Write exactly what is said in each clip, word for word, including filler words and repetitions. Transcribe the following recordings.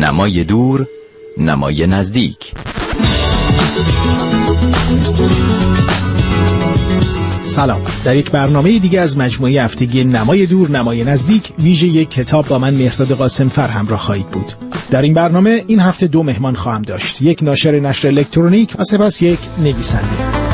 نمای دور، نمای نزدیک. سلام. در یک برنامه دیگه از مجموعه هفتگی نمای دور نمای نزدیک ویژه یک کتاب با من مهرداد قاسمفر همراه خواهید بود. در این برنامه این هفته دو مهمان خواهم داشت، یک ناشر نشر الکترونیک و سپس یک نویسنده.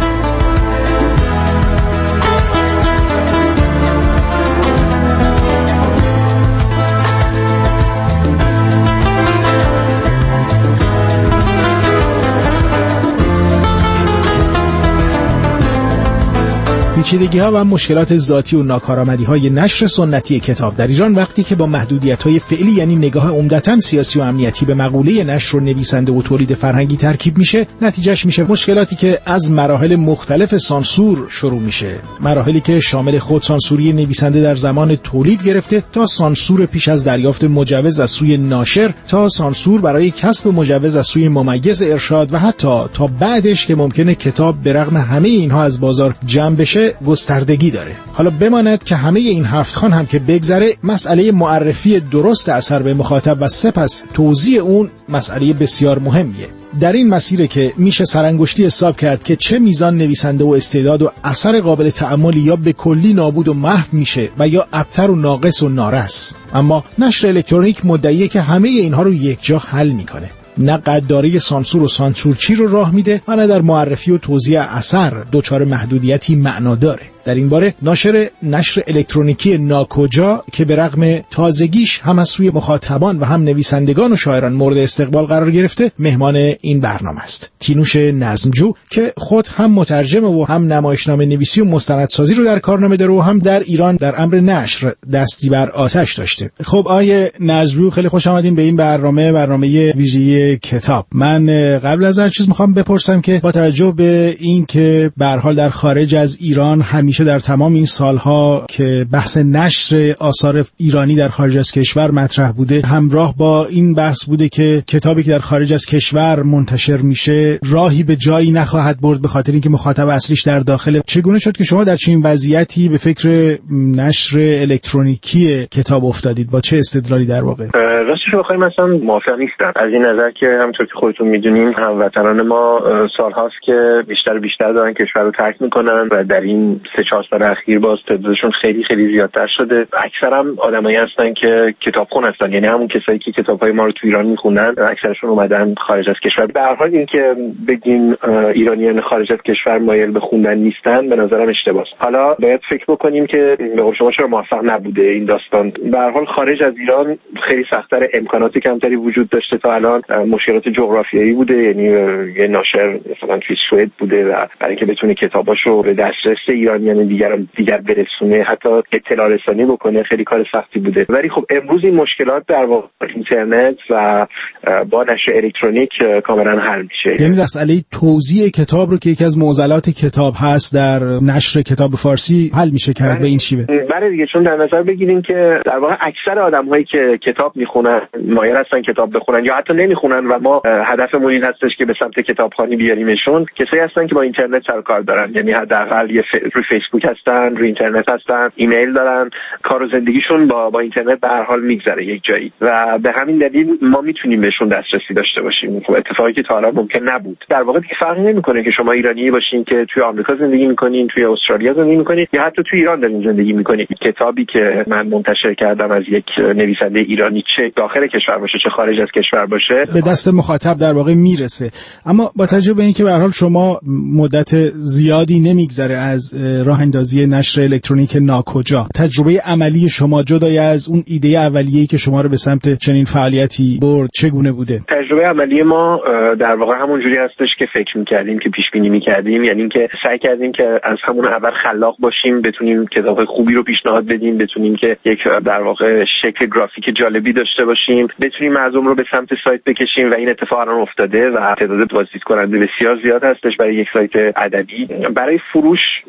پیچیدگی‌ها و مشکلات ذاتی و ناکارآمدی‌های نشر سنتی کتاب در ایران وقتی که با محدودیت‌های فعلی یعنی نگاه عمدتاً سیاسی و امنیتی به مقوله نشر و نویسنده و تولید فرهنگی ترکیب میشه، نتیجهش میشه مشکلاتی که از مراحل مختلف سانسور شروع میشه، مراحلی که شامل خودسانسوری نویسنده در زمان تولید گرفته تا سانسور پیش از دریافت مجوز از سوی ناشر، تا سانسور برای کسب مجوز از سوی ممیز ارشاد و حتی تا بعدش که ممکنه کتاب به رغم همه اینها از بازار جمع بشه گستردگی داره. حالا بماند که همه این هفت خوان هم که بگذره، مسئله معرفی درست اثر به مخاطب و سپس توزیع اون مسئله بسیار مهمیه. در این مسیره که میشه سرانگشتی حساب کرد که چه میزان نویسنده و استعداد و اثر قابل تأملی یا به کلی نابود و محو میشه و یا ابتر و ناقص و نارس. اما نشر الکترونیک مدعیه که همه اینها رو یک جا حل میکنه. نه قدردانی سانسور و سانسورچی رو راه میده و نه در معرفی و توزیع اثر دچار محدودیتی معنا داره. در این باره ناشر نشر الکترونیکی ناکجا که به رغم تازگیش هم از سوی مخاطبان و هم نویسندگان و شاعران مورد استقبال قرار گرفته مهمان این برنامه است. تینوش نظمجو که خود هم مترجم و هم نمایشنامه نویسی و مستندسازی رو در کارنامه داره و هم در ایران در امر نشر دستی بر آتش داشته. خب آیه نظمجو، خیلی خوش آمدین به این برنامه، برنامه ویژه کتاب. من قبل از هر چیز میخوام بپرسم که با توجه به این که به هر حال در خارج از ایران همیشه در تمام این سالها که بحث نشر آثار ایرانی در خارج از کشور مطرح بوده، همراه با این بحث بوده که کتابی که در خارج از کشور منتشر میشه راهی به جایی نخواهد برد به خاطر اینکه مخاطب اصلیش در داخل. چگونه شد که شما در چنین وضعیتی به فکر نشر الکترونیکی کتاب افتادید؟ با چه استدلالی در واقع؟ راستش بخوایم مثلا موافق نیستم از این نظر که همونطور که خودتون میدونیم هموطنان ما سالهاست که بیشتر و بیشتر دارن کشور رو ترک میکنن و در این سه چهار سال اخیر باز تعدادشون خیلی خیلی زیادتر شده. اکثرا آدمایی هستن که کتابخون هستن، یعنی همون کسایی که کتاب‌های ما رو تو ایران میخونن اکثرشون اومدن خارج از کشور. به هر حال اینکه بگیم ایرانیان خارج از کشور مایل به خوندن نیستن به نظرم اشتباهه. حالا باید فکر بکنیم که به قول شما چرا موفق نبوده این داستان. به هر حال خارج از ایران خیلی سخت‌تر، امکانات کمتری وجود داشته تا الان، مشکلات جغرافیایی بوده، یعنی یه ناشر مثلا توی سوئد بوده و برای اینکه بتونه کتاباشو به دسترس ایرانیان دیگر دیگر برسونه، حتی اطلاع رسانی بکنه، خیلی کار سختی بوده. ولی خب امروز این مشکلات در واقع اینترنت و با نشر الکترونیک کاملا حل میشه. یعنی مسئله توزیع کتاب رو که یکی از معضلات کتاب هست در نشر کتاب فارسی حل میشه کرد به این شیوه. بله دیگه، چون در نظر بگیریم که در واقع اکثر آدم‌هایی که کتاب میخونن مایل هستن کتاب بخونن یا حتی نمیخونن و ما هدفمون این هستش که به سمت کتابخوانی بیاریمشون، کسایی هستن که با اینترنت سر کار دارن، یعنی حداقل یه ف... روی فیسبوک هستن، روی اینترنت هستن، ایمیل دارن، کار و زندگیشون با با اینترنت به هر حال میگذره یک جایی و به همین دلیل ما میتونیم بهشون دسترسی داشته باشیم. خب اتفاقی که تا حالا ممکن نبود. در واقع دیگه فرقی نمیکنه که شما ایرانی باشین که توی آمریکا زندگی میکنین، توی استرالیا زندگی میکنین یا حتی توی ایران دارین زندگی میکنین. کتابی که من منتشر کردم از یک نویسنده ایرانی، چه داخل کشور باشه چه خارج از کشور باشه، به دست مخاطب در واقع میرسه. اما با توجه به اینکه به هر حال شما مدت زیادی نمیگذره از راه اندازی نشر الکترونیک ناکجا، تجربه عملی شما جدای از اون ایده اولیه‌ای که شما رو به سمت چنین فعالیتی برد چگونه بوده؟ تجربه عملی ما در واقع همون جوری هستش که فکر می‌کردیم، که پیش بینی می‌کردیم، یعنی اینکه سعی کردیم که از همون اول خلاق باشیم، بتونیم کتاب خوبی رو پیشنهاد بدیم، بتونیم که یک در واقع شکل گرافیک جالبی داشته باشیم، بتونیم مردم رو به سمت سایت بکشیم و این اتفاق الان افتاده و تعداد بازدید کننده بسیار زیاد هستش برای یک سایت ادبی. برای فروش مدت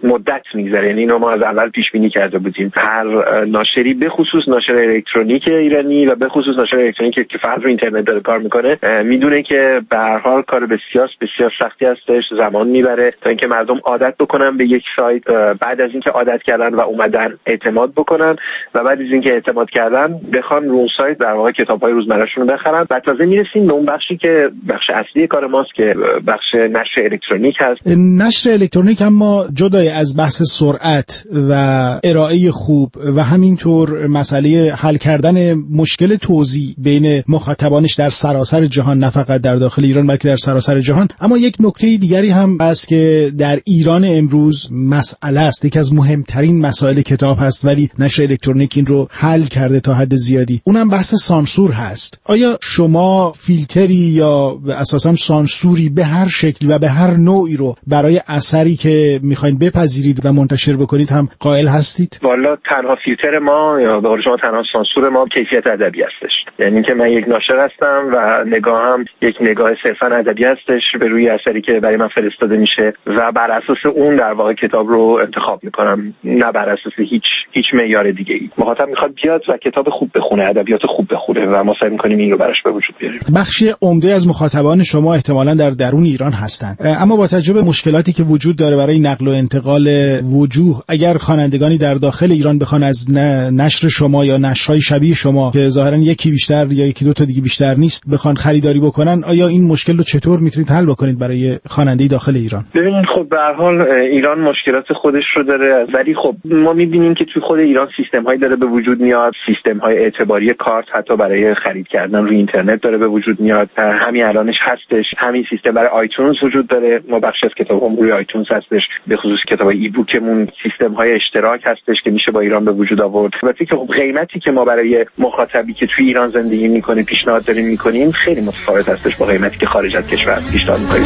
میگذره. یعنی اینو ما از اول پیش بینی کرده بودیم. هر ناشری به خصوص ناشر الکترونیک ایرانی و به خصوص ناشر الکترونیکی که فرض رو اینترنت داره کار میکنه میدونه که به هر حال کار بسیار بسیار سختی هستش، زمان میبره تا اینکه مردم عادت بکنن به یک سایت، بعد از اینکه عادت کردن و اومدن اعتماد بکنن و بعد از اینکه اعتماد کردن بخوان رو اون سایت در واقع کتاب‌های روزمره‌شون رو بخرن. بعد تازه میرسیم به اون بخشی که بخش اصلی کار ماست که بخش نشر الکترونیک هست. نشر الکترونیک اما جدای از بحث سرعت و ارائه خوب و همینطور مسئله حل کردن مشکل توزیع بین مخاطبانش در سراسر جهان، نه فقط در داخل ایران بلکه در سراسر جهان، اما یک نکته دیگری هم هست که در ایران امروز مسئله است، یکی از مهمترین مسائل کتاب هست ولی نشر الکترونیک این رو حل کرده تا حد زیادی، اونم بحث سانسور هست. آیا شما فیلتری یا اساساً سانسوری به هر شکل و به هر نوعی رو برای اثری که میخواین بپذیرید و منتشر بکنید هم قائل هستید؟ والا تنها فیلتر ما یا به قول شما تنها سانسور ما کیفیت ادبی هستش. یعنی که من یک ناشر هستم و نگاهم یک نگاه صرفاً ادبی هستش به روی اثری که برای من فرستاده میشه و بر اساس اون در واقع کتاب رو انتخاب میکنم، نه بر اساس هیچ هیچ معیار دیگه‌ای. مخاطب میخواد بیاد و کتاب خوب بخونه، ادبیات خوب بخونه و ما سعی میکنیم این رو براش به وجود بیاریم. بخش عمده از مخاطبان شما احتمالاً در درون ایران هستند، اما با توجه به مشکلاتی که وجود داره برای نقل و انتقال وجوه، اگر خوانندگانی در داخل ایران بخوان از نشر شما یا نشرهای شبیه شما که ظاهراً یکی بیشتر یا یکی دو تا دیگه بیشتر نیست بخوان خریداری بکنن، آیا این مشکل رو چطور میتونید حل بکنید برای خواننده داخل ایران؟ ببینید خب به هر حال ایران مشکلات خودش رو داره، ولی خب ما میبینیم که توی خود ایران سیستم‌هایی داره به وجود میاد، سیستم‌های اعتباری کارت حتی برای خرید کردن روی اینترنت داره به وجود میاد. همین الانش هستش، همین سیستم برای آیتونز وجود داره. ما بخش از کتابام روی آیتونز هستش، به خصوص کتابای ای بوکمون سیستم‌های اشتراک هستش که میشه با ایران به وجود آورد. البته که خب قیمتی که ما برای مخاطبی که توی ایران زندگی میکنه پیشنهاد داریم میکنیم خیلی متفاوت هستش با قیمتی که خارج از کشور پیشنهاد میکنیم.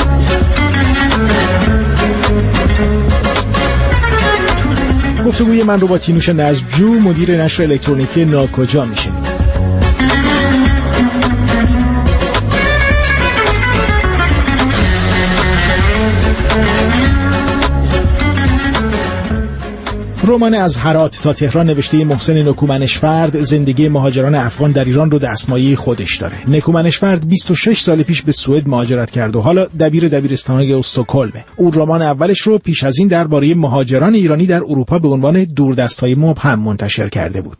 گفتگوی من رو با تینوش نظمجو، مدیر نشر الکترونیکی ناکجا میشنید. رمان از هرات تا تهران نوشته محسن نکومنشفرد زندگی مهاجران افغان در ایران رو دستمایه خودش داره. نکومنشفرد بیست و شش سال پیش به سوئد مهاجرت کرد و حالا دبیر دبیرستان‌های استکهلم. او رمان اولش رو پیش از این درباره مهاجران ایرانی در اروپا به عنوان دوردست‌های مبهم منتشر کرده بود.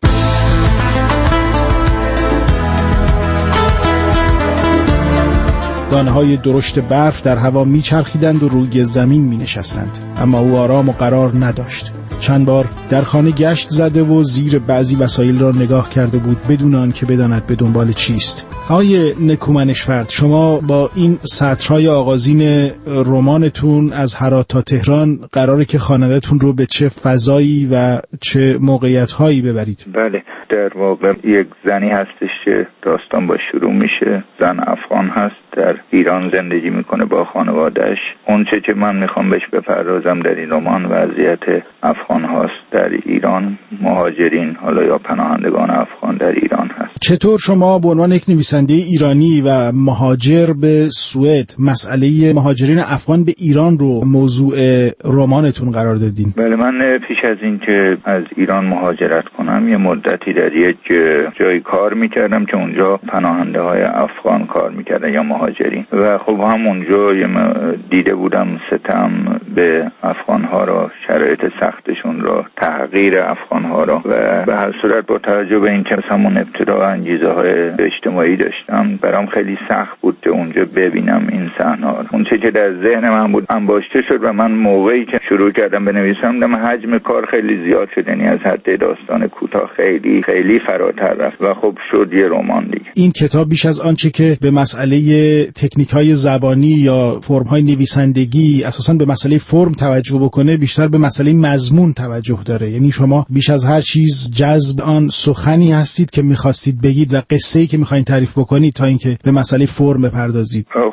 دانه‌های درشت برف در هوا میچرخیدند و روی زمین مینشستند، اما او آرام و قرار نداشت. چند بار در خانه گشت زده و زیر بعضی وسایل را نگاه کرده بود بدون آن که بداند به دنبال چیست. آقای نکومنشفرد، شما با این سطرهای آغازین رمانتون از هرات تا تهران قراره که خواننده‌تون رو به چه فضایی و چه موقعیت‌هایی ببرید؟ بله، در واقع یک زنی هستش که داستان با شروع میشه. زن افغان هست، در ایران زندگی میکنه با خانواده‌اش. اون چه که من میخوام بهش بپردازم در این رمان وضعیت افغان هاست در ایران، مهاجرین حالا یا پناهندگان افغان در ایران هست. چطور شما به عنوان یک نویسنده ایرانی و مهاجر به سوئد مسئله مهاجرین افغان به ایران رو موضوع رمانتون قرار دادین؟ بله، من پیش از این که از ایران مهاجرت کنم یه مدتی در یک جایی کار میکردم که اونجا پناهنده های افغان کار میکردن یا مهاجرین و خب هم اونجا دیده بودم ستم به افغان ها را، شرایط سختشون را، تحقیر افغان ها را و به هر صورت با توجه به این که همون ابتدا انگیزه های اجتماعی داشتم برام خیلی سخت بود که اونجا ببینم این صحنه ها. اون چه که در ذهن من بود انباشته شد و من موقعی که شروع کردم بنویسم دیدم حجم کار خیلی زیاد شد، یعنی از حد داستان کوتاه خیلی خیلی فراتر رفت و خب شد یه رمان دیگه. این کتاب بیش از آنچه که به مسئله تکنیک‌های زبانی یا فرم‌های نویسندگی اساساً به مسئله فرم توجه بکنه، بیشتر به مسئله مضمون توجه داره. یعنی شما بیش از هر چیز جذب آن سخنی هستید که می‌خواستید بگید و قصه‌ای که می‌خواید تعریف بکنید تا اینکه به مسئله فرم بپردازید. خب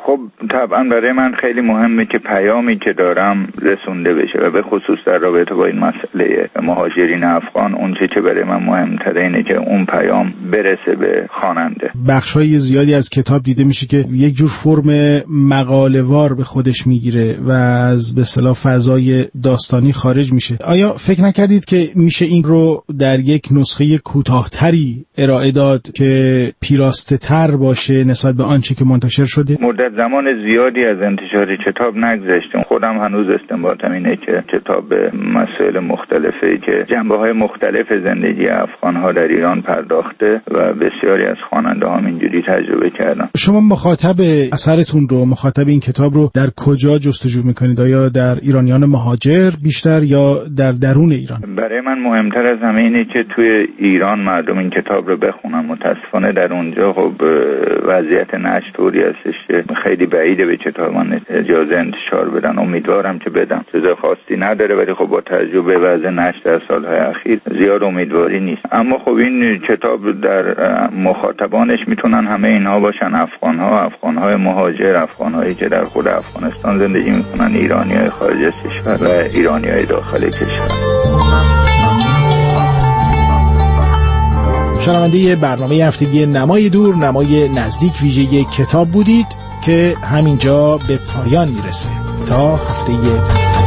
طبعا برای من خیلی مهمه که پیامی که دارم رسونده بشه و به خصوص در رابطه با این مسئله مهاجرین افغان اون چه که برای من مهمتره اینه که اون پیام برسه به خواننده. بخش‌های زیادی از کتاب دیده میشه که یک جور فرم مقاله‌وار به خودش میگیره و از به اصطلاح فضای داستانی خارج میشه. آیا فکر نکردید که میشه این رو در یک نسخه کوتاه‌تری ارائه داد که پیراسته‌تر باشه نسبت به آنچه که منتشر شده؟ مدت زمان زیادی از انتشار کتاب نگذشته. خودم هنوز استنباطم اینه که کتاب به مسائل مختلفی که جنبه‌های مختلف زندگی افغان‌ها در ایران پرداخته و بسیاری از خواننده‌ها اینجوری تجربه کردن. شما مخاطب اثرتون رو، مخاطب این کتاب رو در کجا جستجو می‌کنید؟ آیا در ایرانیان مهاجر بیشتر یا در درون ایران؟ برای من مهمتر از همه اینه که توی ایران مردم این کتاب رو بخونن. متاسفانه در اونجا خب وضعیت نشر طوری هستش که خیلی بعیده به کتاب من اجازه انتشار بدن. امیدوارم که بدم. چیز خاصی نداره ولی خب با تجربه وضع نشر در سالهای اخیر زیاد امیدواری نیست. اما خب این کتاب در مخاطبانش میتونن همه اینها باشن: افغان‌ها، افغان‌های مهاجر، افغان‌هایی که در خود افغانستان زندگی میکنن، ایرانی‌های خارج از کشور و ایرانی‌های داخل کشور. شنونده برنامه هفتگی نمای دور، نمای نزدیک ویژه کتاب بودید که همینجا به پایان میرسه. تا هفته